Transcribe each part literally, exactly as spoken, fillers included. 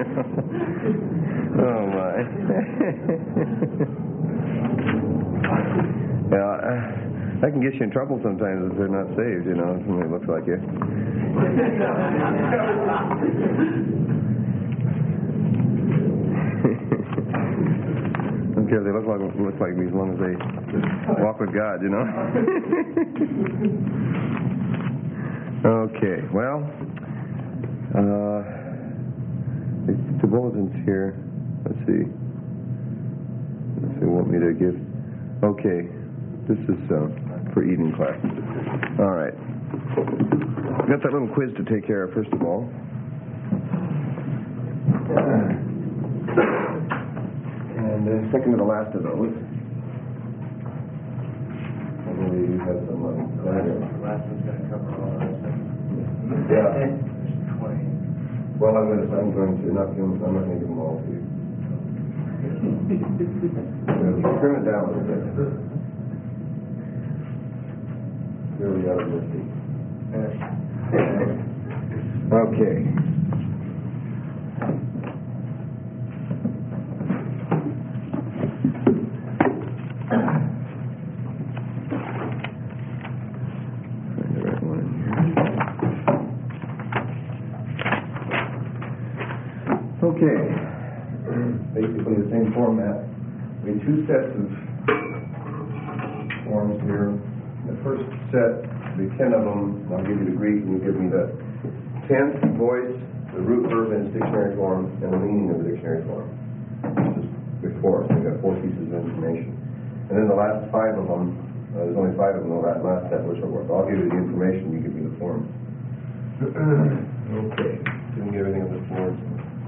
Oh, my. Yeah, uh, that can get you in trouble sometimes if they're not saved, you know. Somebody looks like you. I don't care if they look like look like me as long as they walk with God, you know. Okay, well, uh, the bulletins here. Let's see. Let's see. Want me to give? Okay, this is uh, for evening class. All right. Got that little quiz to take care of first of all. And uh, second to the last of those. I believe you have some money. The last, the last one's going to cover all of us. Yeah. twenty. Well, I'm going to. I'm going to not give them. I'm not going to give them all to you. Trim it down a little bit. Really out of mercy. Okay. Okay, basically the same format. We have two sets of forms here. The first set, the ten of them, I'll give you the Greek and you give me the tense, voice, the root verb in its dictionary form, and the meaning of the dictionary form. This is before, so we've got four pieces of information. And then the last five of them, uh, there's only five of them in that last set which are worth. I'll give you the information, you give me the form. Okay, didn't get everything on the board.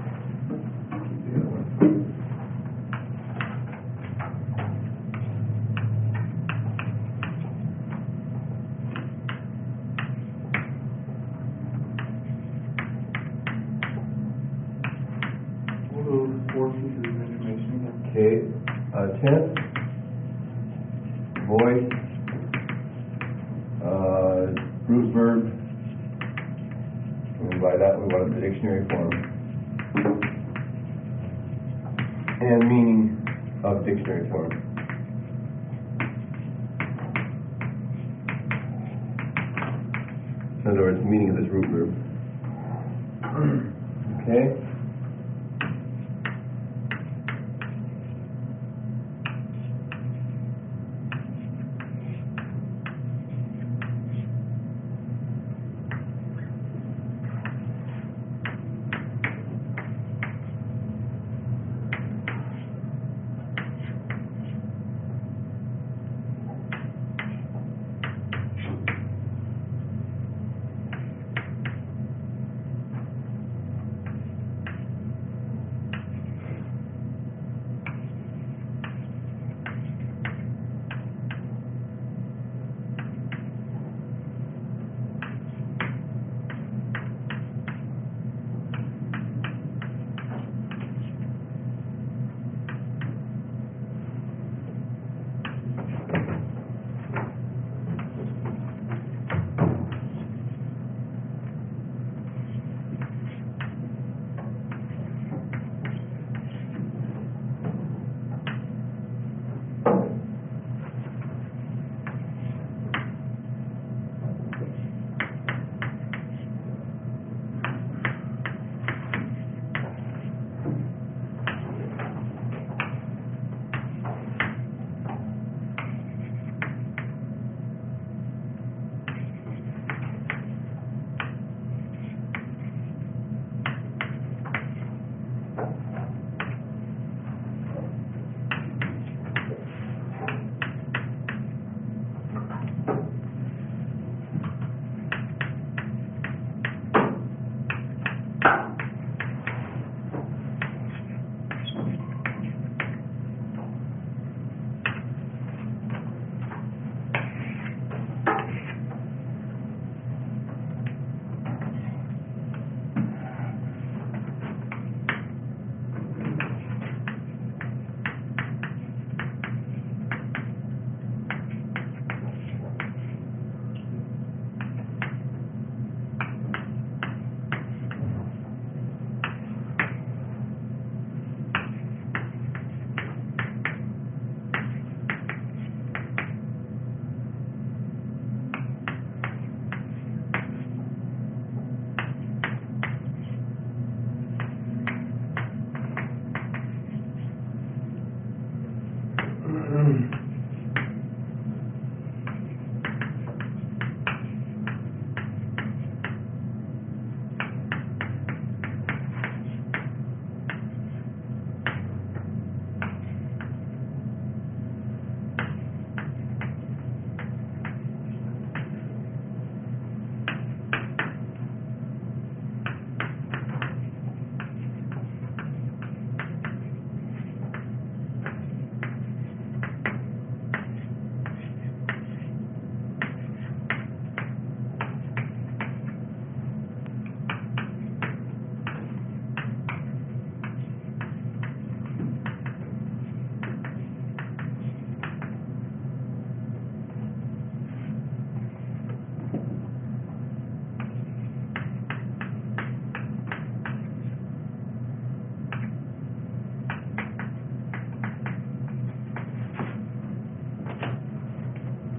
Four pieces of information. Okay, uh, tense, voice, uh, root verb, and by that we want the dictionary form, and meaning of dictionary form. In other words, the meaning of this root verb. Okay.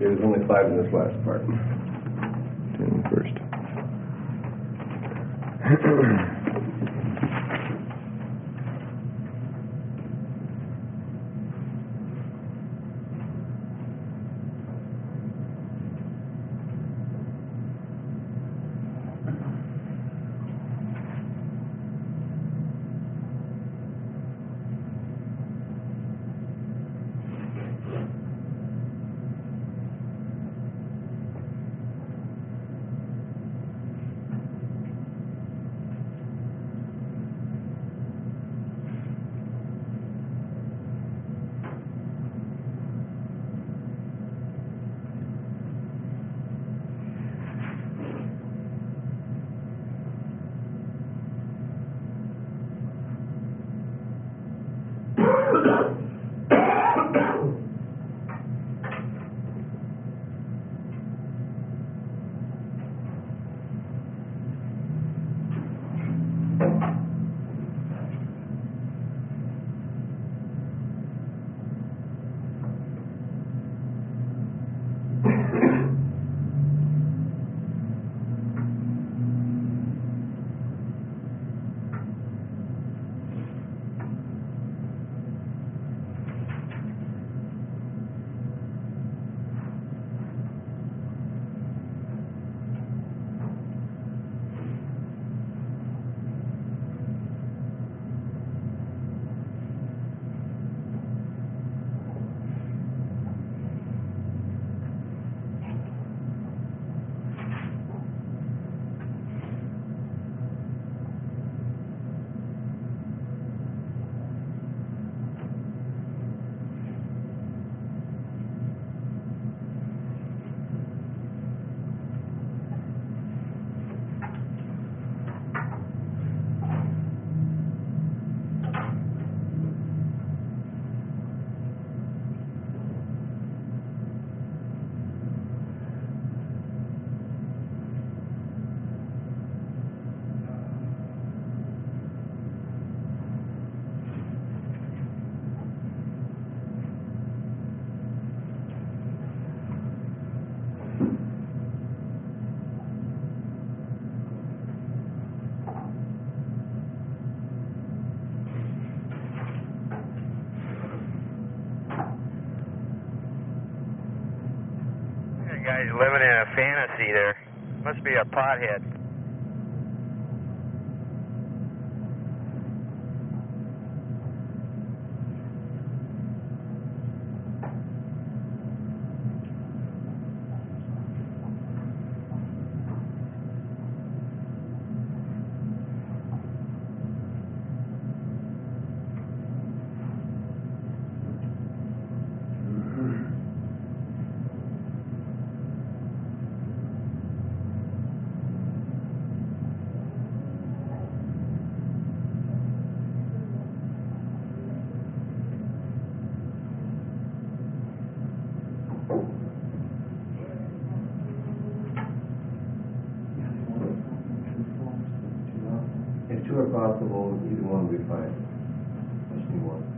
there's only five in this last part. Ten first. Guy's living in a fantasy there. Must be a pothead. If two are possible, either one will be fine. Just need one.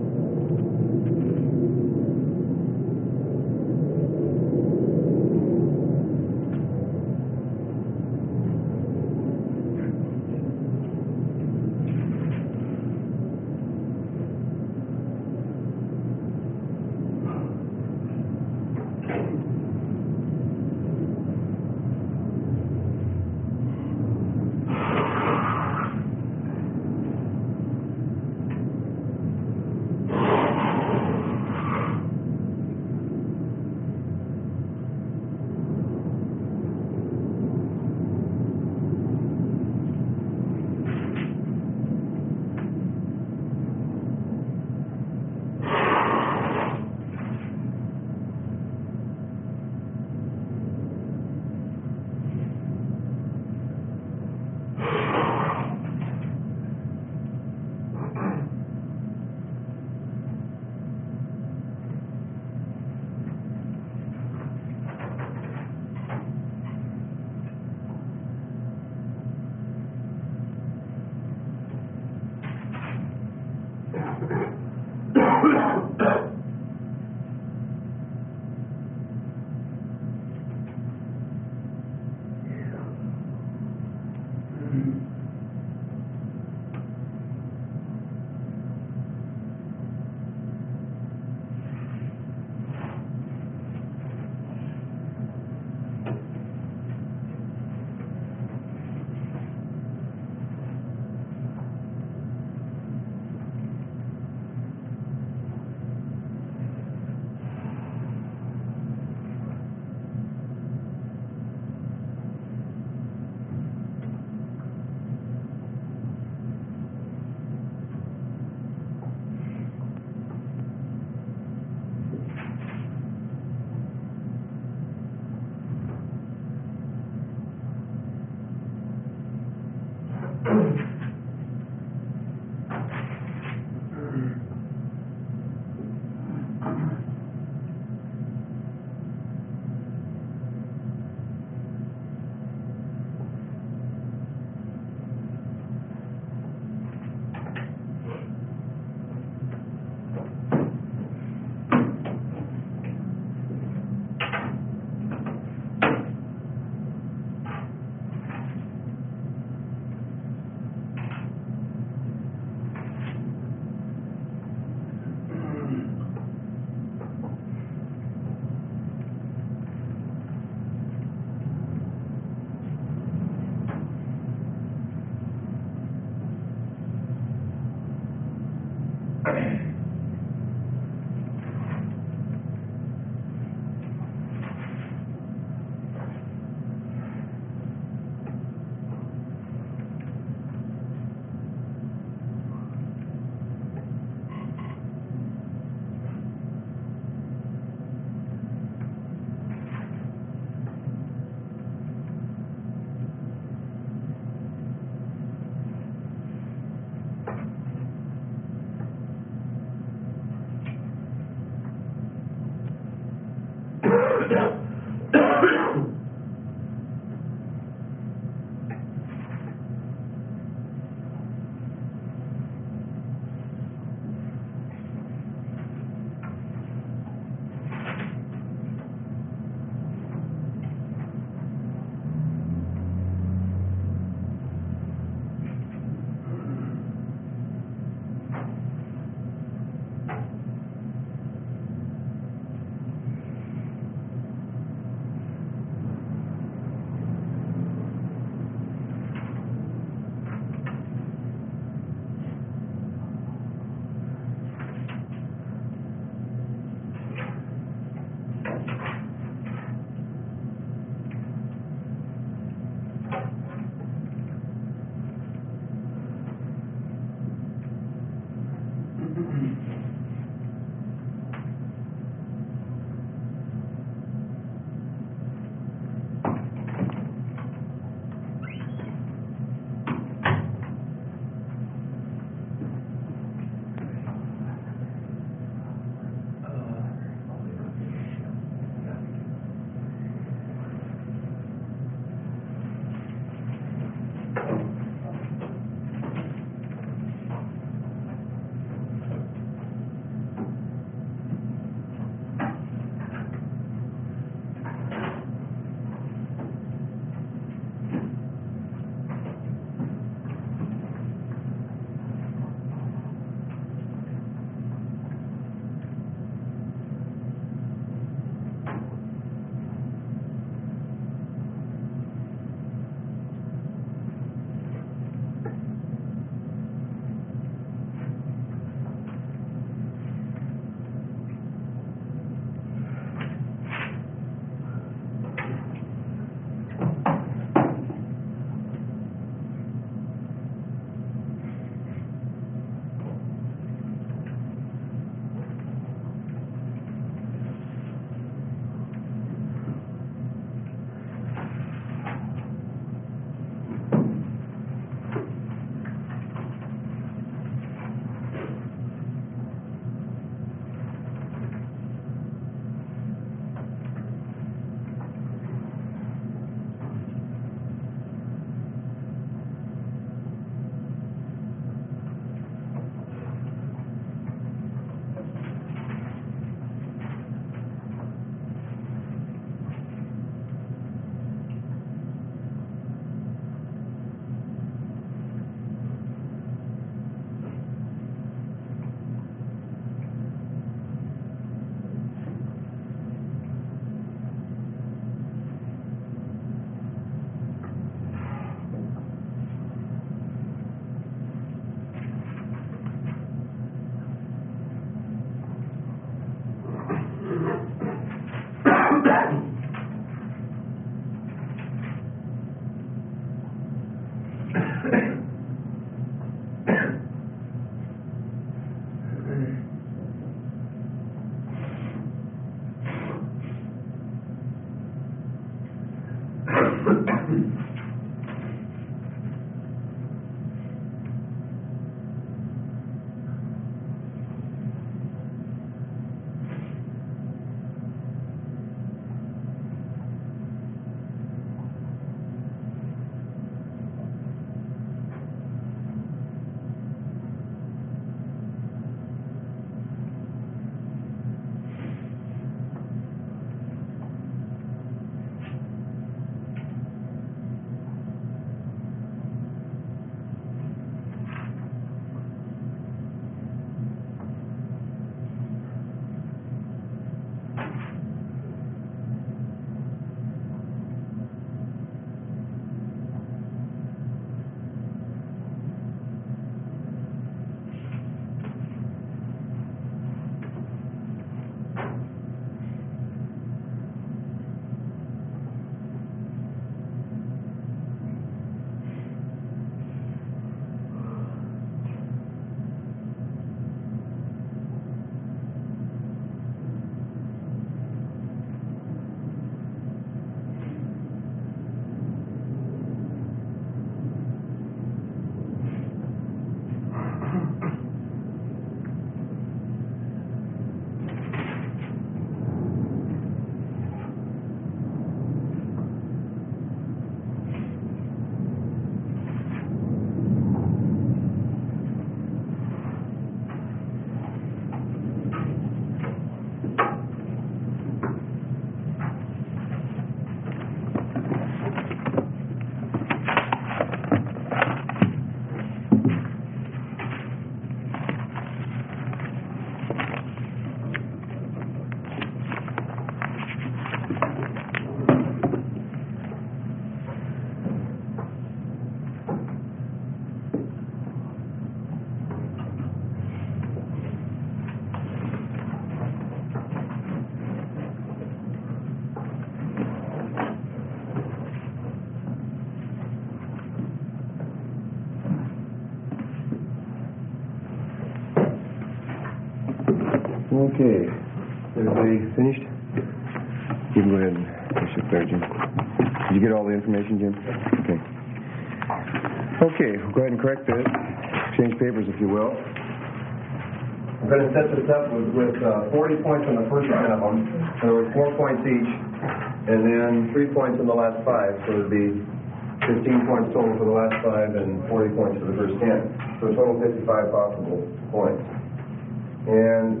Okay, everybody finished? You can go ahead and finish up there, Jim. Did you get all the information, Jim? Okay. Okay, we'll go ahead and correct this. Change papers, if you will. I'm going to set this up with, with uh, forty points on the first ten of them. In other words, four points each, and then three points on the last five. So it would be fifteen points total for the last five and forty points for the first ten. So a total of fifty-five possible points. And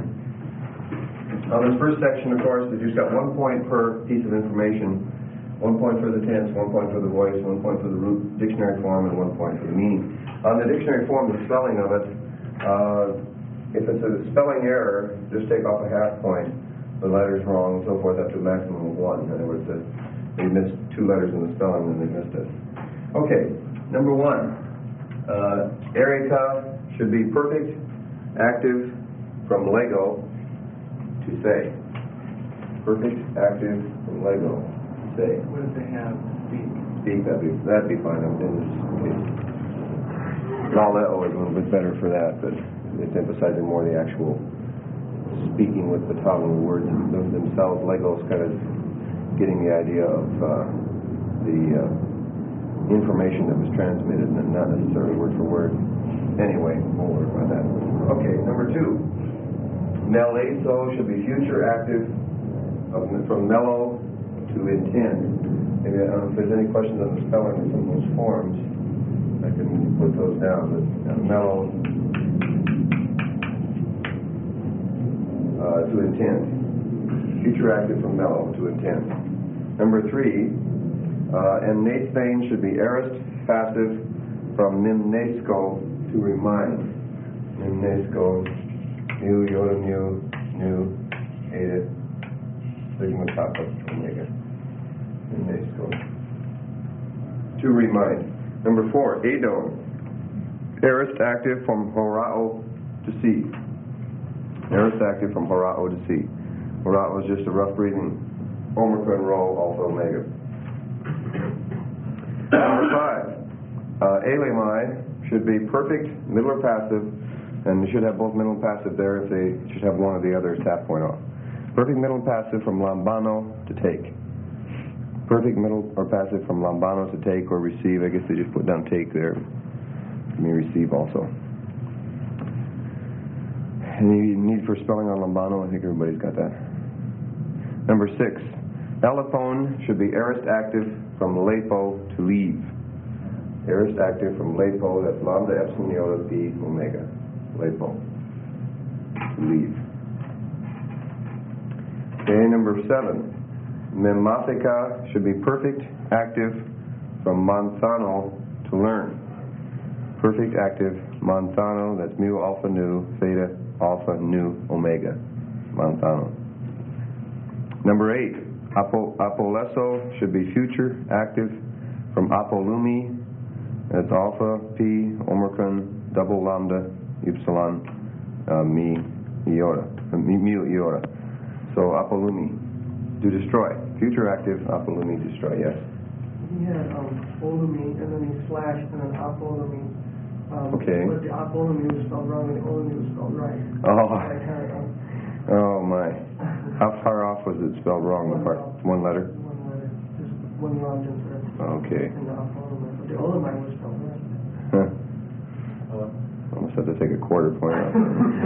on this first section, of course, we've just got one point per piece of information. One point for the tense, one point for the voice, one point for the root dictionary form, and one point for the meaning. On the dictionary form, the spelling of it, uh, if it's a spelling error, just take off a half point. The letter's wrong, and so forth, up to a maximum of one. In other words, uh, they missed two letters in the spelling, and they missed it. Okay, number one. Uh, Erica should be perfect, active, from Lego to say. Perfect, active, from Lego to say. What if they have speak? Speak, that'd be, that'd be fine in this case. Leo is a little bit better for that, but it's emphasizing more the actual speaking with the tongue, the words themselves. Lego's kind of getting the idea of uh, the uh, information that was transmitted, and not necessarily word for word. Anyway, we'll worry about that. Okay, number two. Meleso should be future active, uh, from mellow to intend. Maybe I don't know if there's any questions on the spelling of some of those forms. I can put those down. But uh, mellow uh, to intend. Future active from mellow to intend. Number three. Uh, and Nathan should be aorist passive from mimnesco to remind. Mimnesco, mu, yoda, mu, nu, eta, sigma, kappa, omega. Mimnesco. To remind. Number four, adon. Aorist active from horao to see. Aorist active from horao to see. Horao is just a rough breathing omicron roll, also omega. Number five, uh, elemi should be perfect, middle or passive, and you should have both middle and passive there. If they should have one or the other, it's half point off. Perfect, middle, and passive from lambano to take. Perfect, middle, or passive from lambano to take or receive. I guess they just put down take there. You may receive also. Any need for spelling on lambano? I think everybody's got that. Number six, elephone should be aorist active from lepo to leave. Aorist active from lepo, that's lambda epsilon iota p omega. Lepo. To leave. Okay, number seven. Memathika should be perfect, active, from manthano, to learn. Perfect, active, manthano, that's mu alpha nu, theta alpha nu omega. Manthano. Number eight. Apo, apoleso should be future, active, from apolumi, that's alpha, p, omicron, double lambda, epsilon, uh, mi, iota, uh, mu, iota. So apolumi, to destroy. Future active, apolumi, destroy, yes? He had um, olumi, and then he slashed, and then apolumi. Um, Okay. But the apolumi was spelled wrong, and the olumi was spelled right. Oh. I had, um, Oh, my. How far off was it spelled wrong? One Part, off. one letter? One letter, just one round instead of Okay. in the apolumi. But the olumi was spelled right. Huh. Almost had to take a quarter point off.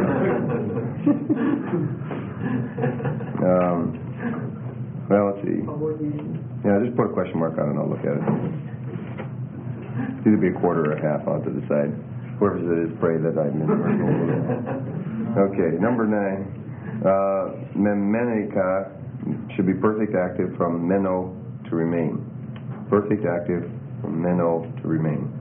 um, well, let's see. Yeah, just put a question mark on it and I'll look at it. It's either be a quarter or a half. I'll have to decide. Whoever it is, pray that I'm in. Okay, number nine. Uh, memenica should be perfect active from meno to remain. Perfect active from meno to remain.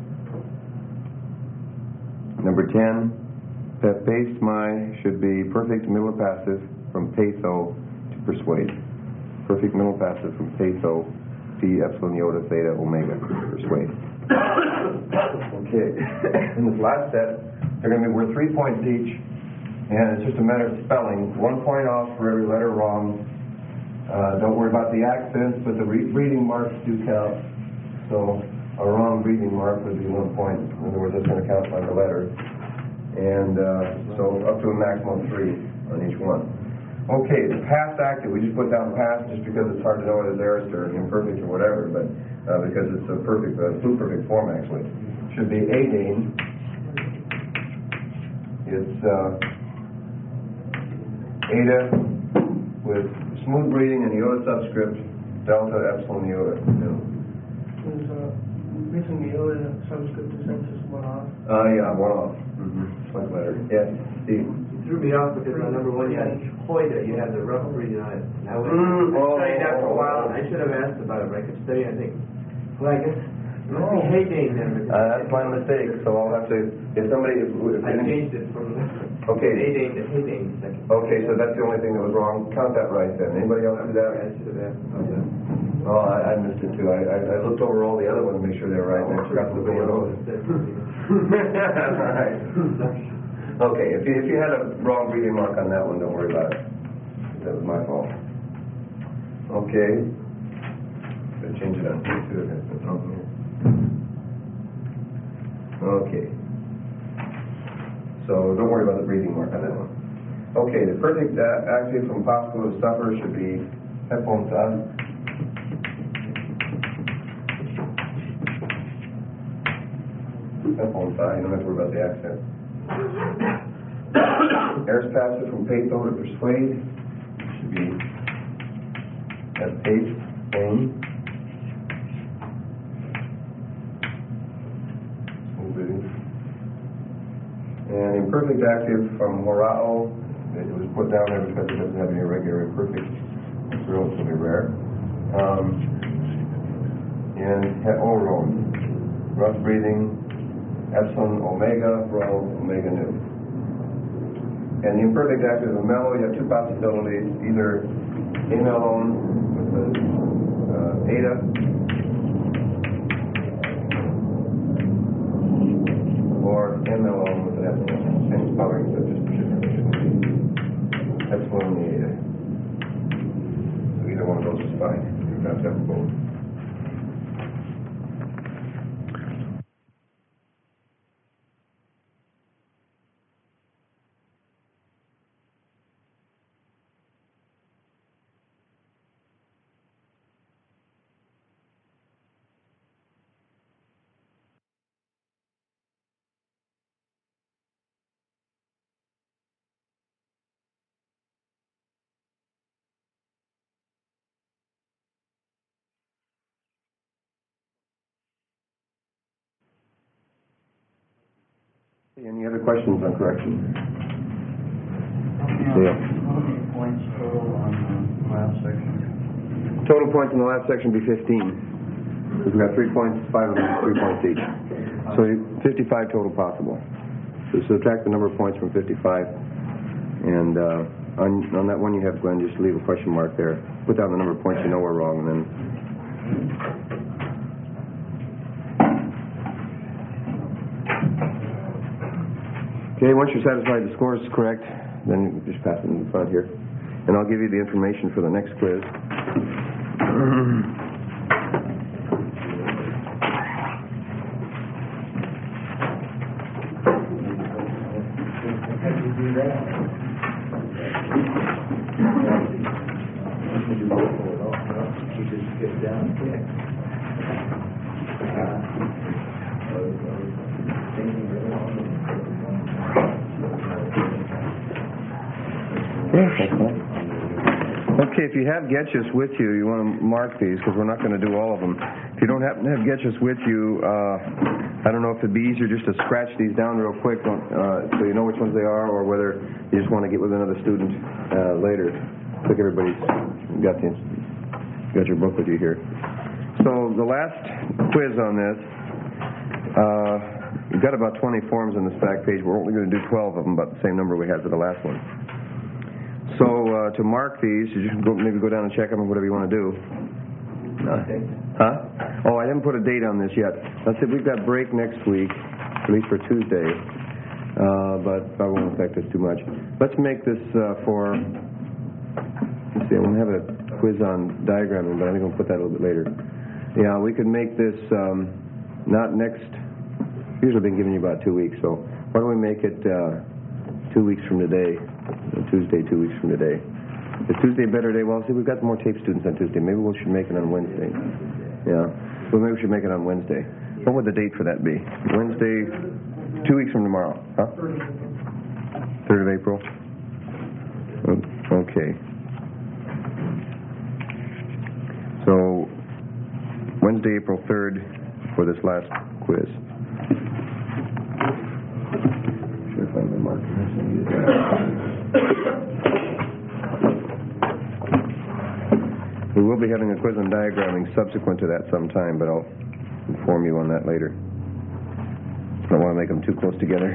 Number ten. Pepasmai should be perfect middle passive from patho to persuade. Perfect middle passive from patho, p epsilon iota theta omega, persuade. Okay. In this last set, they're going to be worth three points each, and it's just a matter of spelling. One point off for every letter wrong. Uh, don't worry about the accents, but the re- reading marks do count. So a wrong reading mark would be one point. In other words, that's going to count like a letter. And uh, so up to a maximum of three. on each one. Okay, the past active, we just put down past just because it's hard to know whether it's aorist or imperfect or whatever, but uh, because it's a perfect, uh, pluperfect form actually. Should be Adane. It's uh, Ada with smooth breathing and iota subscript, delta, epsilon, iota. You know. Is, uh, recently, iota subscript is just one off. Uh, yeah, one off. Mm-hmm. Like letter. Yes, Steve. Threw me off because my number one, you had Hoida, you had the rough breathing on it. And I went, Mm, I oh, studied that for a oh, while, oh. and I should have asked about it, but I could study, I think, well, I guess, it must be Haydane then. because- Uh, that's my mistake, so I'll have to, if somebody, if, if I any- changed it from Okay. Haydane to Haydane second. okay, so that's the only thing that was wrong. Count that right then. Anybody else do that? I should have asked about that. Oh, I, I missed it too. I, I, I looked over all the other ones to make sure they were right, and I forgot to look over those. All right. Okay, if you, if you had a wrong reading mark on that one, don't worry about it. That was my fault. Okay. Gotta change it on here too. Okay. So don't worry about the breathing mark on that one. Okay, the perfect uh, active from possible to suffer should be headphones on. Headphones on, you don't have to worry about the accent. Aorist passive from patho to persuade should be at pace, pain. Smooth breathing. And imperfect active from horao, it was put down there because it doesn't have any regular imperfect. It's relatively rare. Um, and heoron, rough breathing, epsilon omega, rho omega nu. And the imperfect active of mellow, you have two possibilities, either amelone with the uh, eta, or amelone with an epsilon. Same spelling, but just shouldn't be epsilon and the eta. So either one of those is fine. You have to have both. Any other questions on correction? Yeah. How many points total on the last section? Total points in the last section would be fifteen. We've got three points, five of them, three points each. So fifty-five total possible. So subtract the number of points from fifty-five. And uh, on, on that one you have, Glenn, just leave a question mark there. Put down the number of points you know are wrong, and then... Okay, once you're satisfied the score is correct, then you just pass it in the front here. And I'll give you the information for the next quiz. How do you do that? You just skip down. Okay, if you have Getchus with you, you want to mark these because we're not going to do all of them. If you don't happen to have Getchus with you, uh, I don't know if it'd be easier just to scratch these down real quick uh, so you know which ones they are, or whether you just want to get with another student uh, later. I think everybody's got, the, got your book with you here. So the last quiz on this, uh, we've got about twenty forms on this back page. We're only going to do twelve of them, about the same number we had for the last one. So uh, to mark these, you just go, maybe go down and check them or whatever you want to do. Uh, huh? Oh, I haven't put a date on this yet. I said we've got break next week, at least for Tuesday, uh, but that won't affect us too much. Let's make this uh, for, let's see, I'm going to have a quiz on diagramming, but I think I'll put that a little bit later. Yeah, we could make this um, not next, usually I've been giving you about two weeks, so why don't we make it uh, two weeks from today? Tuesday, two weeks from today. Is Tuesday a better day? Well, see, we've got more tape students on Tuesday. Maybe we should make it on Wednesday. Yeah. Well, maybe we should make it on Wednesday. What would the date for that be? Wednesday, two weeks from tomorrow. Huh? third of April? Okay. So, Wednesday, April third for this last quiz. Should I find my marker? We will be having a quiz on diagramming subsequent to that sometime, but I'll inform you on that later. I don't want to make them too close together.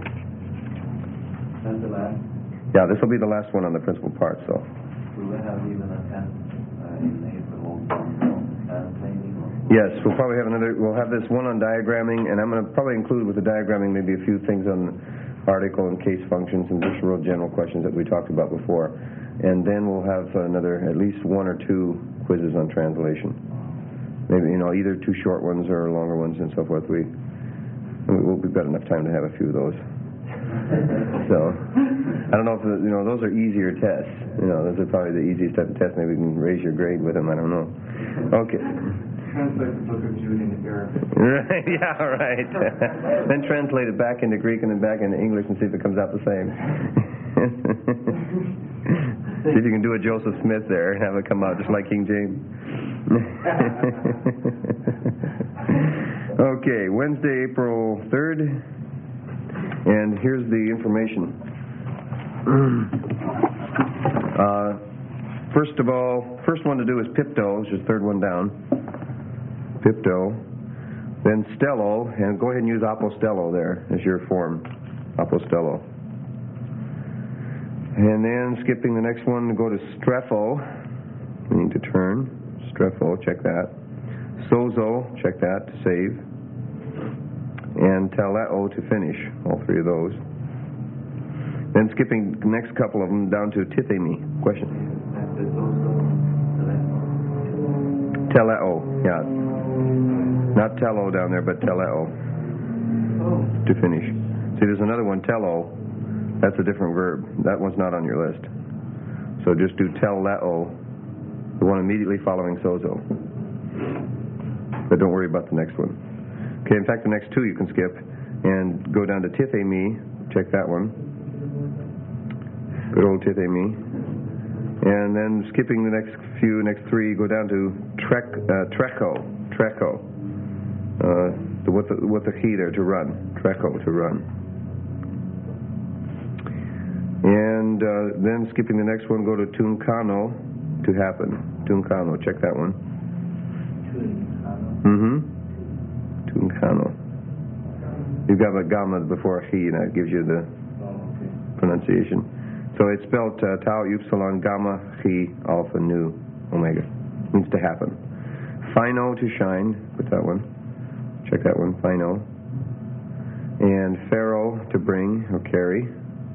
That's the last. Yeah, this will be the last one on the principal part, so. Will we have even a tenth uh, in April translating? Yes, we'll probably have another, we'll have this one on diagramming, and I'm going to probably include with the diagramming maybe a few things on article and case functions and just real general questions that we talked about before. And then we'll have another, at least one or two quizzes on translation. Maybe, you know, either two short ones or longer ones and so forth. We, we've got enough time to have a few of those. So, I don't know if, the, you know, those are easier tests. You know, those are probably the easiest type of tests. Maybe we can raise your grade with them. I don't know. Okay. Translate the book of Jude into Arabic. Right, yeah, right. Then translate it back into Greek and then back into English and see if it comes out the same. See if you can do a Joseph Smith there and have it come out just like King James. Okay, Wednesday, April third. And here's the information. Uh, first of all, first one to do is Pipto, which is the third one down. Pipto. Then Stello, and go ahead and use Apostello there as your form. Apostello. And then skipping the next one, go to Strefo. We need to turn. Strefo, check that. Sozo, check that to save. And Teleo to finish, all three of those. Then skipping the next couple of them down to Tithemi. Question? Teleo, yeah. Not Telo down there, but Teleo to finish. See, there's another one, Telo. That's a different verb. That one's not on your list. So just do Teleo, the one immediately following Sozo. But don't worry about the next one. Okay, in fact, the next two you can skip and go down to Tithemi. Check that one. Good old Tithemi. And then skipping the next few, next three, go down to Trek, uh, Treco. Treco. Uh, the, with, the, with the key there to run. Treco to run. And uh, then skipping the next one, go to Tuncano to happen. Tuncano, check that one. Mm-hmm. Tuncano. You've got a gamma before a chi, and that gives you the pronunciation. So it's spelled uh, tau, upsilon, gamma, chi, alpha, nu, omega. Means to happen. Phino to shine. Put that one. Check that one. Phino. And pharaoh to bring or carry.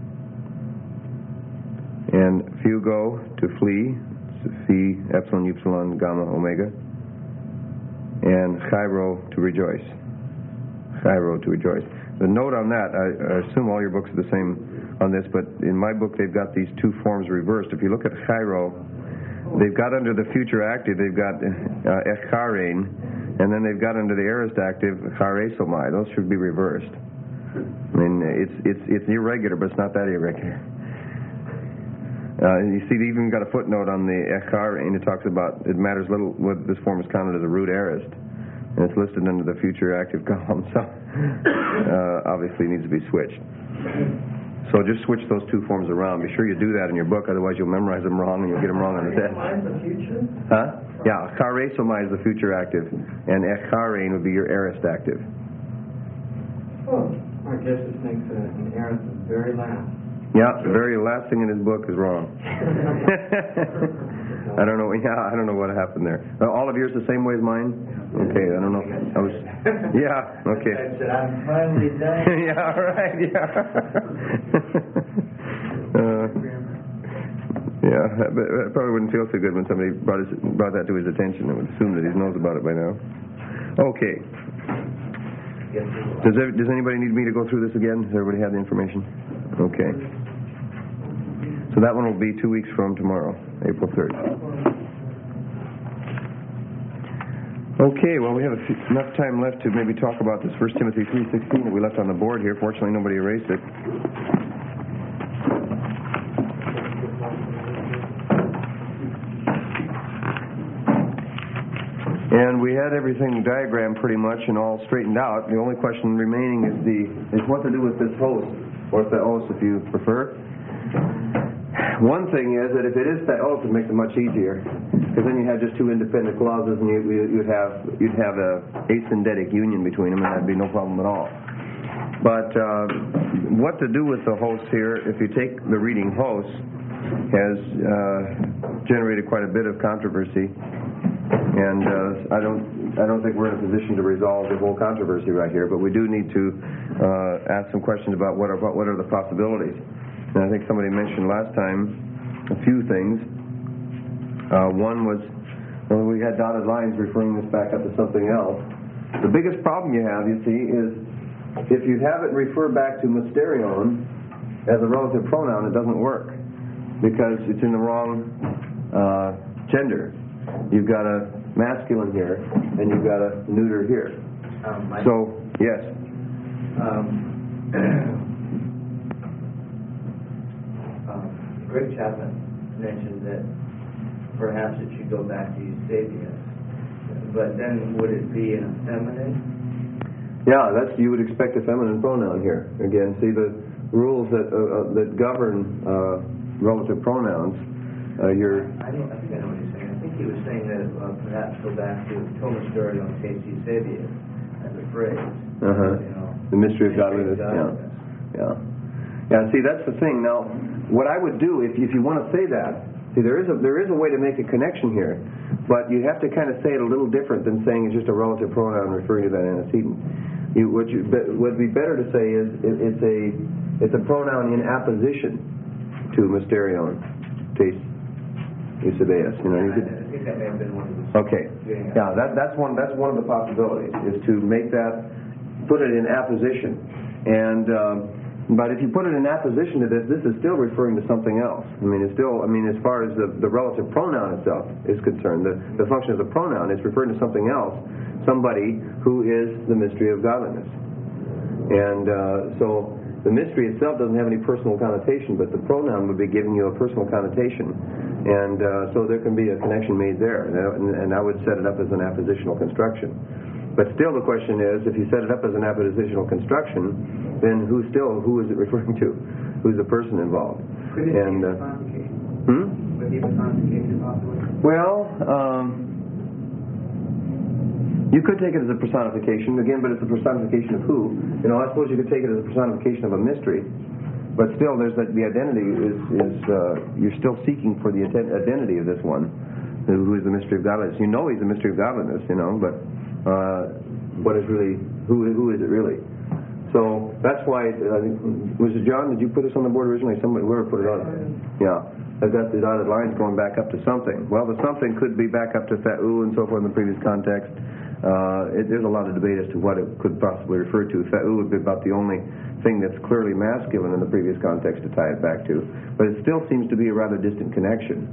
And fugo to flee. Phi, epsilon, upsilon, gamma, omega. And chairo to rejoice. Chairo to rejoice. The note on that, I, I assume all your books are the same on this, but in my book they've got these two forms reversed. If you look at chairo, they've got under the future active, they've got uh, echarein, and then they've got under the aorist active, charesomai. Those should be reversed. I mean, it's it's it's irregular, but it's not that irregular. Uh, you see, they even got a footnote on the echarein. It talks about it matters little what this form is counted as a root aorist, and it's listed under the future active column. So uh, obviously, it needs to be switched. So just switch those two forms around. Be sure you do that in your book, otherwise you'll memorize them wrong and you'll get them wrong on the test. the future? Huh? Yeah, charesomai is the future active, and echarein would be your aorist active. Oh. I guess this makes uh, an error at the very last. Yeah, the very last thing in his book is wrong. I don't know. Yeah, I don't know what happened there. Uh, all of yours the same way as mine? Okay, I don't know. I was. Yeah. Okay. I said, I'm finally done. Yeah. Right. Yeah. uh, yeah. But it probably wouldn't feel so good when somebody brought his, brought that to his attention and would assume that he knows about it by now. Okay. Does there, does anybody need me to go through this again? Does everybody have the information? Okay. So that one will be two weeks from tomorrow, April third. Okay, well, we have a few, enough time left to maybe talk about this First Timothy three sixteen that we left on the board here. Fortunately, nobody erased it. And we had everything diagrammed pretty much and all straightened out. The only question remaining is the is what to do with this host, or theos if you prefer. One thing is that if it is theos, it makes it much easier, because then you have just two independent clauses, and you, you'd have you'd have a asyndetic union between them, and that'd be no problem at all. But uh, what to do with the host here? If you take the reading host, has uh, generated quite a bit of controversy. And uh, I don't, I don't think we're in a position to resolve the whole controversy right here. But we do need to uh, ask some questions about what are what are the possibilities. And I think somebody mentioned last time a few things. Uh, one was, well, we had dotted lines referring this back up to something else. The biggest problem you have, you see, is if you have it refer back to mysterion as a relative pronoun, it doesn't work because it's in the wrong uh, gender. You've got a masculine here, and you've got a neuter here. Um, my, so, yes. Um, um, Greg Chapman mentioned that perhaps it should go back to Eusebius, but then would it be in a feminine? Yeah, that's you would expect a feminine pronoun here. Again, see the rules that uh, uh, that govern uh, relative pronouns. Uh, you're. I, don't, I think I know what he's saying. I think he was saying that uh, perhaps go back to Thomasterion Tes Eusebius as a phrase. Uh-huh. You know, the mystery of godliness. godliness. Yeah. Yeah. Yeah. See, that's the thing. Now, what I would do if if you want to say that, see, there is a there is a way to make a connection here, but you have to kind of say it a little different than saying it's just a relative pronoun referring to that antecedent. You, what you would be better to say is it, it's a it's a pronoun in apposition to mysterion Tes Eusebius. You know, you could, I think that may have been one of the. Okay. Yeah, that, that's one. That's one of the possibilities is to make that, put it in apposition, and um, but if you put it in apposition to this, this is still referring to something else. I mean, it's still. I mean, as far as the, the relative pronoun itself is concerned, the, the function of the pronoun is referring to something else, somebody who is the mystery of godliness, and uh, so. The mystery itself doesn't have any personal connotation, but the pronoun would be giving you a personal connotation. And uh, so there can be a connection made there. And, and I would set it up as an appositional construction. But still the question is, if you set it up as an appositional construction, then who still, who is it referring to? Who's the person involved? Could it and, be uh, personification? Hmm? Would it be personification possibly? Well, um, you could take it as a personification, again, but it's a personification of who? You know, I suppose you could take it as a personification of a mystery, but still there's that the identity is, is uh, you're still seeking for the identity of this one, who is the mystery of godliness. You know he's the mystery of godliness, you know, but uh, what is really, who who is it really? So that's why, I think, was it John, did you put this on the board originally? Somebody, whoever put it on? Yeah. I've got the dotted lines going back up to something. Well, the something could be back up to theou and so forth in the previous context. Uh, it, there's a lot of debate as to what it could possibly refer to. Theou would be about the only thing that's clearly masculine in the previous context to tie it back to. But it still seems to be a rather distant connection.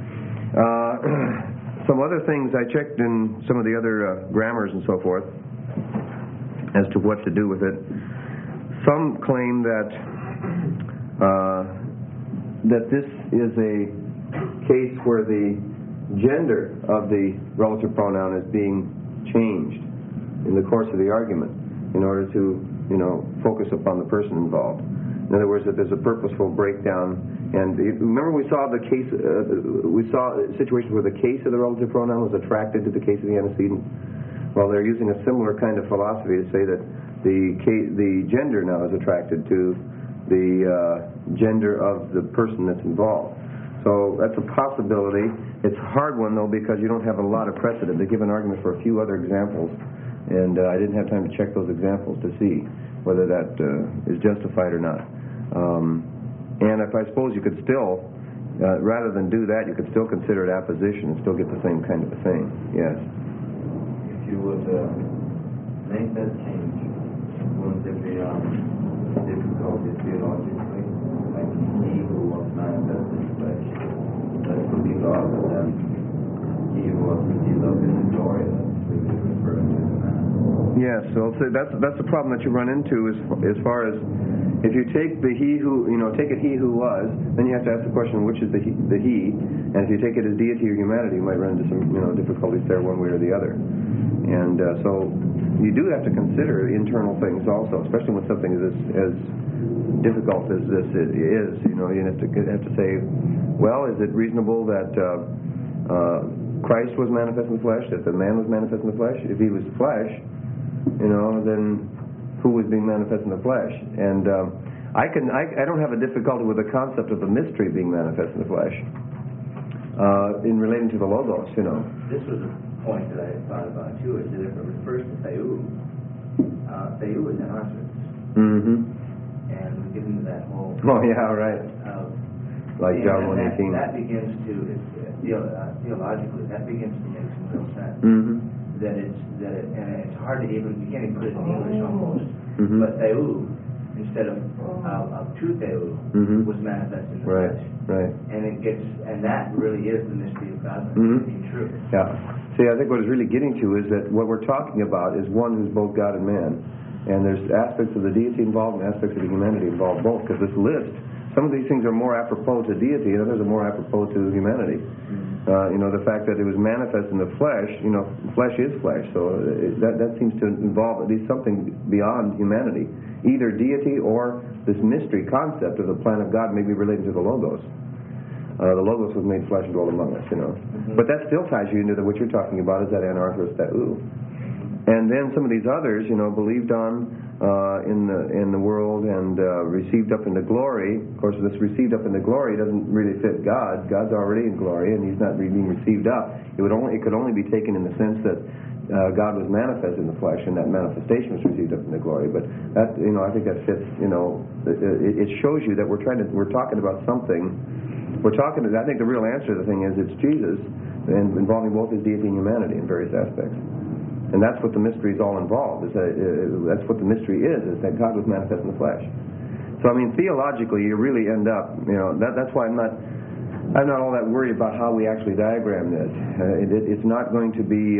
Uh, some other things I checked in some of the other uh, grammars and so forth as to what to do with it. Some claim that uh, that this is a case where the gender of the relative pronoun is being changed in the course of the argument in order to, you know, focus upon the person involved. In other words, that there's a purposeful breakdown. And remember we saw the case, uh, we saw situations where the case of the relative pronoun was attracted to the case of the antecedent. Well, they're using a similar kind of philosophy to say that the case, the gender now is attracted to the uh, gender of the person that's involved. So that's a possibility. It's a hard one, though, because you don't have a lot of precedent. They give an argument for a few other examples, and uh, I didn't have time to check those examples to see whether that uh, is justified or not. Um, and if I suppose you could still, uh, rather than do that, you could still consider it apposition and still get the same kind of a thing. Yes. If you would uh, make that change, wouldn't there be um, difficulties theologically? he who was manifest in the flesh. That could be God, but then he who was received up in the glory, that's really referring to the man. Yes, so so that's that's the problem that you run into as as far as if you take the he who you know take it he who was, then you have to ask the question which is the he, the he, and if you take it as deity or humanity, you might run into some you know difficulties there one way or the other, and uh, so you do have to consider internal things also, especially when something is as, as difficult as this is. You know, you have to have to say, well, is it reasonable that uh, uh, Christ was manifest in the flesh, that the man was manifest in the flesh? If he was flesh, you know, then who was being manifest in the flesh? And um, I can I, I don't have a difficulty with the concept of the mystery being manifest in the flesh uh, in relating to the Logos. You know, This was a point that I had thought about too, is that if it refers to Theou, uh, Theou is an utterance, mm-hmm. and we get into that whole. Oh yeah, right. Uh, Like John and one that, eighteen. that begins to, it's, uh, theo- uh, theologically, that begins to make some real sense. Mm-hmm. That it's, that it, and it's hard to even, you can't even put it in English almost. Mhm. But Theou, instead of, uh, of to Theou, Mhm. was manifest in the Right, flesh. right. And it gets, and that really is the mystery of God Mhm. being true. Yeah. See, I think what it's really getting to is that what we're talking about is one who's both God and man. And there's aspects of the deity involved and aspects of the humanity involved both. Because this list, some of these things are more apropos to deity and others are more apropos to humanity. Uh, you know, the fact that it was manifest in the flesh, you know, flesh is flesh. So it, that, that seems to involve at least something beyond humanity. Either deity or this mystery concept of the plan of God may be related to the Logos. Uh, the Logos was made flesh and dwelt among us, you know. Mm-hmm. But that still ties you into the, what you're talking about is that anarthros theou. And then some of these others, you know, believed on uh, in the in the world and uh, received up into glory. Of course, this received up into glory doesn't really fit God. God's already in glory, and He's not being received up. It would only it could only be taken in the sense that uh, God was manifest in the flesh, and that manifestation was received up into glory. But that, you know, I think that fits. You know, it, it shows you that we're trying to we're talking about something. We're talking. I think the real answer to the thing is it's Jesus, and involving both His deity and humanity in various aspects. And that's what the mystery is all involved. Is that, uh, that's what the mystery is, is that God was manifest in the flesh. So, I mean, theologically, you really end up, you know, that, that's why I'm not I'm not all that worried about how we actually diagram this. Uh, it, it's not going to be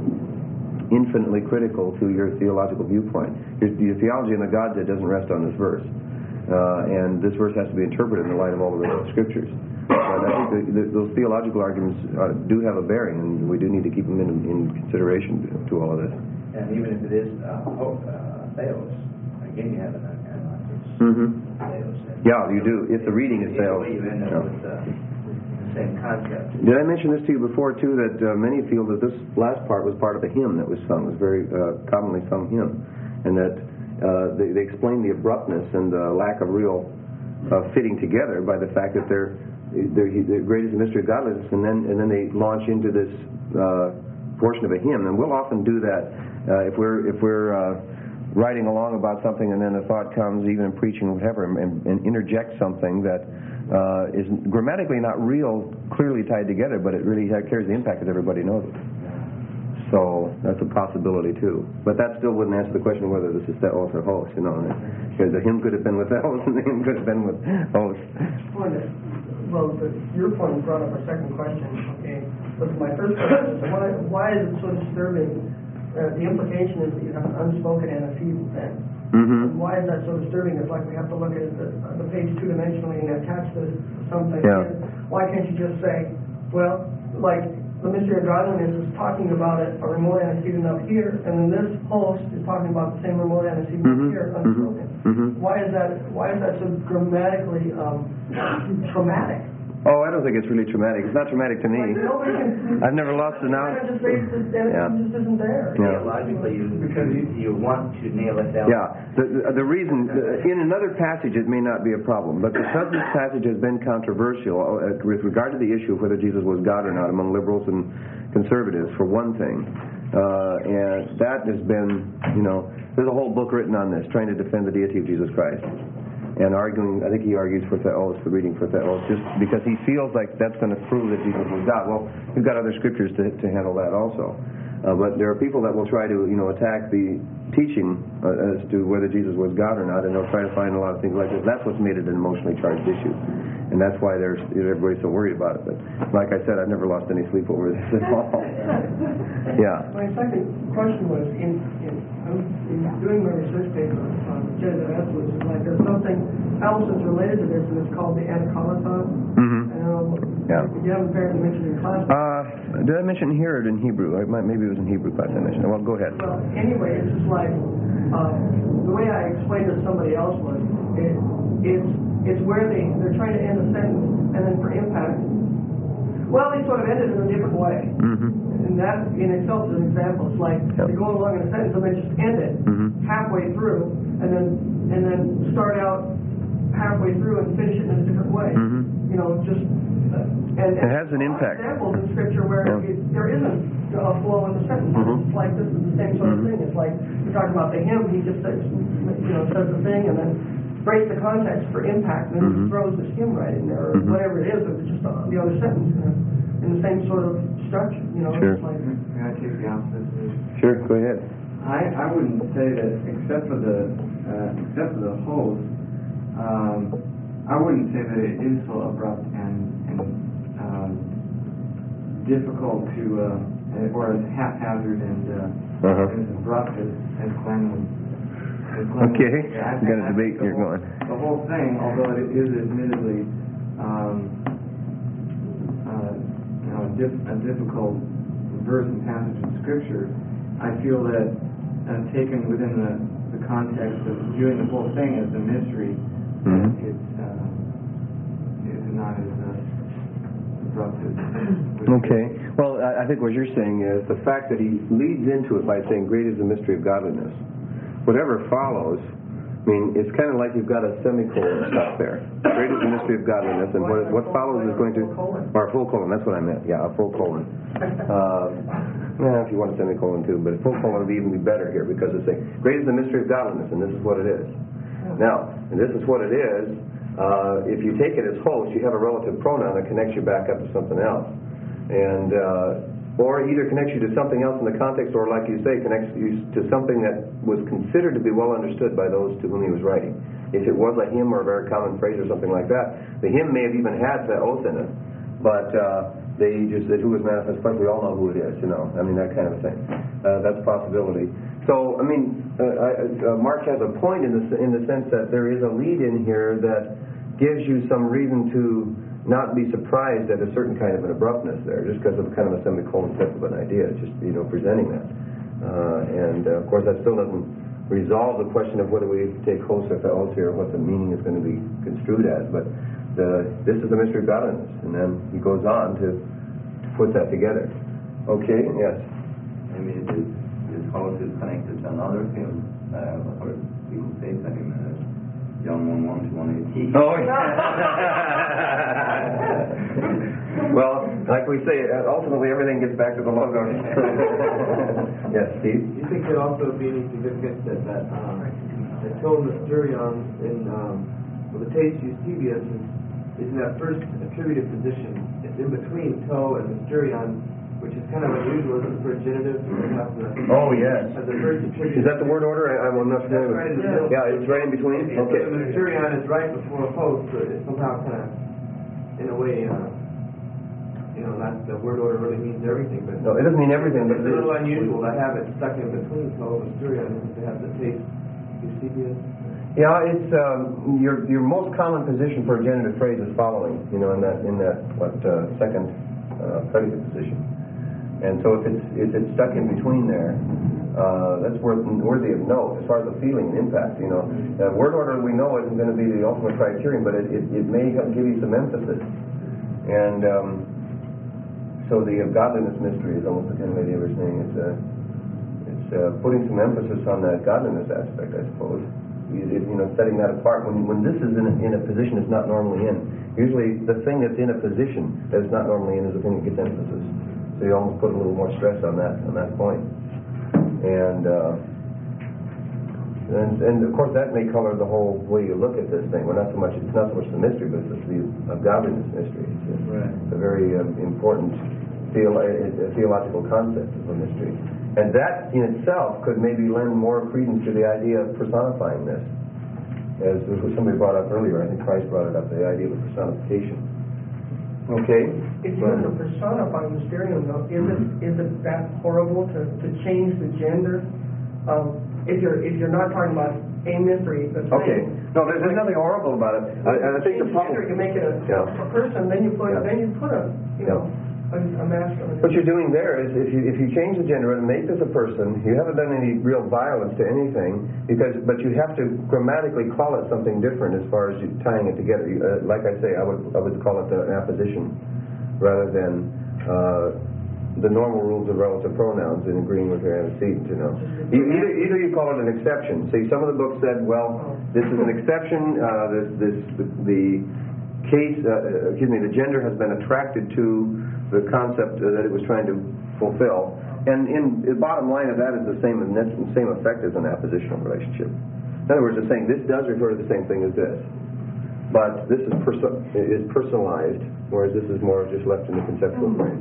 um, infinitely critical to your theological viewpoint. Your, your theology in the Godhead doesn't rest on this verse. Uh, and this verse has to be interpreted in the light of all the rest of the Scriptures. But I think the, the, those theological arguments uh, do have a bearing, and we do need to keep them in, in consideration to, to all of this. And even if it is uh, ho- uh, Theos, again, you have an anarthros. Mm-hmm. Theos. Yeah, you do. If the reading is Either Theos. way, you end up Yeah. with uh, the same concept. Did I mention this to you before, too, that uh, many feel that this last part was part of a hymn that was sung, it was a very uh, commonly sung hymn, and that uh, they, they explain the abruptness and the lack of real uh, fitting together by the fact that they're They're, the great is the mystery of godliness, and then and then they launch into this uh, portion of a hymn, and we'll often do that uh, if we're if we're uh, writing along about something, and then a thought comes, even in preaching or whatever, and, and interject something that uh, is grammatically not real clearly tied together, but it really carries the impact that everybody knows it. So that's a possibility too. But that still wouldn't answer the question of whether this is Theos or Hos, you know, because the hymn could have been with Theos and the hymn could have been with Hos. Well, the, your point brought up a second question, okay? But my first question is, why, why is it so disturbing? Uh, the implication is that you have an unspoken antecedent then. Mm-hmm. Why is that so disturbing? It's like we have to look at the, uh, the page two-dimensionally and attach this to something. Yeah. Why can't you just say, well, like, the mystery of godliness is talking about it, a remote antecedent up here, and then this host is talking about the same remote antecedent Mm-hmm. up here, unspoken. Mm-hmm. Why is that? Why is that so grammatically um, traumatic? Oh, I don't think it's really traumatic. It's not traumatic to me. Like, nobody can, I've never lost an ounce. Just raise the, Yeah. it just isn't there. Yeah. Theologically, you, because you, you want to nail it down. Yeah, the, the, the reason, in another passage it may not be a problem, but because this passage has been controversial uh, with regard to the issue of whether Jesus was God or not among liberals and conservatives, for one thing, uh, and that has been, you know, there's a whole book written on this, trying to defend the deity of Jesus Christ. And arguing, I think he argues for Theos, the reading for Theos, just because he feels like that's going to prove that Jesus was God. Well, we've got other scriptures to, to handle that also. Uh, but there are people that will try to, you know, attack the teaching uh, as to whether Jesus was God or not, and they'll try to find a lot of things like this. That's what's made it an emotionally charged issue. And that's why there's everybody's so worried about it. But like I said, I've never lost any sleep over this at all. Yeah. My second question was, in, in, in doing my research paper on Genesis afterwards, it's like there's something else that's related to this, and it's called the Anakalaton. Mm-hmm. Um, Yeah. You haven't apparently mentioned in class. Uh, did I mention here or in Hebrew? I might, maybe it was in Hebrew class I mentioned it. Well, go ahead. Well, anyway, it's just like, uh, the way I explained it to somebody else was, it, it's, it's where they, they're trying to end a sentence, and then for impact, well, they sort of end it in a different way. Mm-hmm. And that in itself is an example. It's like Yep. they go along in a sentence and they just end it Mm-hmm. halfway through, and then and then start out halfway through and finish it in a different way. Mm-hmm. You know, just uh, and, and It has an there are impact. examples in Scripture where Yeah. it, there isn't a flow in the sentence. Mhm. It's like this is the same sort of Mhm. thing. It's like you're talking about the hymn. He just says, you know, says the thing and then breaks the context for impact, and then Mhm. he throws this hymn right in there, or Mhm. whatever it is. It's just on the other sentence in, a, in the same sort of structure. You know, Sure. it's like. May I take the opposite position? Sure, go ahead. I, I wouldn't say that, except for the uh, except for the host, um, I wouldn't say that it is so abrupt and, and um, difficult to, uh, or as haphazard and, uh, Uh-huh. and as abrupt as, as Glenn would. as Glenn would- Okay, Yeah, I you think- got a I think debate the you're whole- going. The whole thing, although it is admittedly, um, uh, you know, a, diff- a difficult verse and passage in Scripture, I feel that uh, taken within the, the context of viewing the whole thing as a mystery, Mhm. it's, uh, it's not as uh, abrupt as... Okay. Well, I I think what you're saying is the fact that he leads into it by saying, "Great is the mystery of godliness." Whatever follows, I mean, it's kind of like you've got a semicolon stuff there. Great is the mystery of godliness, and what, what follows is going to, or a full colon. That's what I meant. Yeah, a full colon. Uh, yeah, if you want a semicolon too, but a full colon would even be better here because it's saying, "Great is the mystery of godliness," and this is what it is. Now, and this is what it is. Uh, if you take it as host, you have a relative pronoun that connects you back up to something else, and uh, or either connects you to something else in the context, or like you say, connects you to something that was considered to be well understood by those to whom he was writing. If it was a hymn or a very common phrase or something like that, the hymn may have even had the oath in it, but uh, they just said, "Who was manifest flesh?" We all know who it is, you know. I mean, that kind of thing. Uh, that's a possibility. So, I mean, uh, I, uh, Mark has a point in the in the sense that there is a lead in here that gives you some reason to not be surprised at a certain kind of an abruptness there, just because of kind of a semicolon type of an idea. It's just, you know, presenting that. Uh, and, uh, of course, that still doesn't resolve the question of whether we take host or theos here, what the meaning is going to be construed as. But the, this is the mystery of godliness. And then he goes on to, to put that together. Okay, yes. Maybe this, this house is connected to another film. Uh, I've heard people say that in uh, John one one to one eighteen. Oh, yeah. Well, like we say, uh, ultimately everything gets back to the logo. Yes, Steve? You think there'd also be any significance that that um, the tone mysterion in um, well, the taste eusebius is, is in that first attributive position. It's in between toe and mysterion, which is kind of unusual, isn't it, for a genitive to have the Oh, yes. as the first attributive. Is that the word order? I, I'm not That's familiar right in with the middle. Yeah, it's right in between? If Okay. the mysterion is right before host, so it somehow kind of, in a way, uh, you know, that the word order really means everything, but No, it doesn't mean everything, but it's it a little is. unusual to have it stuck in between toe and mysterion, to have the taste eusebius. Yeah, it's um, your your most common position for a genitive phrase is following, you know, in that in that what uh, second uh, predicate position. And so if it's if it's stuck in between there, uh, that's worth worthy of note as far as the feeling and impact. You know, uh, word order we know isn't going to be the ultimate criterion, but it, it, it may help give you some emphasis. And um, so the uh, godliness mystery is almost the kind of idea we're saying. It's uh, it's uh, putting some emphasis on that godliness aspect, I suppose. You, you know, setting that apart. When when this is in a, in a position it's not normally in. Usually the thing that's in a position that it's not normally in is the thing that gets emphasis. So you almost put a little more stress on that on that point. And uh, and and of course that may color the whole way you look at this thing. Well, not so much it's not so much the mystery, but it's the uh, godliness mystery. It's a, Right. it's a very um, important theo- a theological concept of a mystery. And that in itself could maybe lend more credence to the idea of personifying this. As somebody brought up earlier, I think Christ brought it up, the idea of personification. Okay? If you have to personify mysterium, though, is it is it that horrible to, to change the gender? Um, if you're if you're not talking about a mystery, the Okay. thing, No, there's, there's nothing horrible about it. I, and I think the change problem... gender, you make it a, Yeah. a person, then you put Yeah. then you put a you Yeah. know a, a masculine. What you're doing there is, if you if you change the gender and make this a person, you haven't done any real violence to anything, because but you have to grammatically call it something different as far as you tying it together. You, uh, like I say, I would I would call it an apposition rather than uh, the normal rules of relative pronouns in agreeing with your antecedent. You know, you, either either you call it an exception. See, some of the books said, well, this is an exception. Uh, this this the, the case, uh, excuse me, the gender has been attracted to the concept uh, that it was trying to fulfill, and in the bottom line of that is the same same effect as an appositional relationship. In other words, it's saying this does refer to the same thing as this, but this is perso- is personalized, whereas this is more just left in the conceptual brain.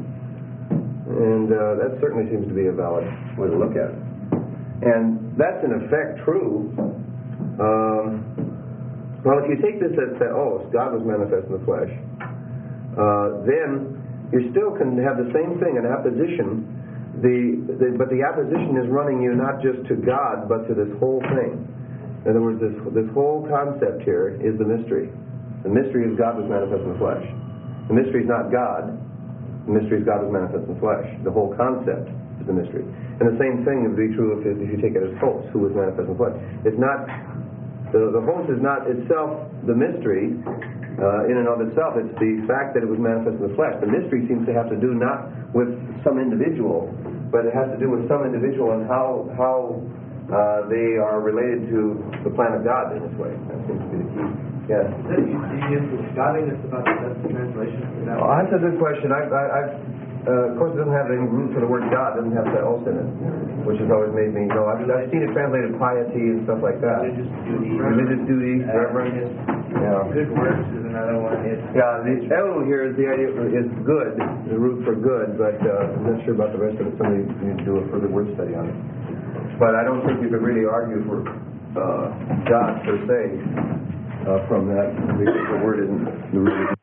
And uh, that certainly seems to be a valid way to look at it. And that's in effect true. Um, well, if you take this as that, oh, God was manifest in the flesh, uh, then you still can have the same thing, an apposition, the, the, but the apposition is running you not just to God, but to this whole thing. In other words, this, this whole concept here is the mystery. The mystery is God was manifest in the flesh. The mystery is not God. The mystery is God was manifest in the flesh. The whole concept is the mystery. And the same thing would be true if, if you take it as host, who was manifest in the flesh. It's not, the, the host is not itself the mystery, Uh, in and of itself. It's the fact that it was manifest in the flesh. The mystery seems to have to do not with some individual, but it has to do with some individual and how how uh, they are related to the plan of God in this way. That seems to be the key. Yes. Is that Eusebius with godliness about the best translation? Is that Well, that's a good question. I, I, I've, uh, of course, it doesn't have any root for the word God. It doesn't have the else in it, which has always made me, you know, I've, I've seen it translated piety and stuff like that. Religious duty. Religious duty, Uh, reverence. Yeah. Good works is another one. It's Yeah, the El here is the idea is good, the root for good, but uh, I'm not sure about the rest of it. Somebody needs to do a further word study on it. But I don't think you could really argue for uh, God per se uh, from that, because the word isn't the root.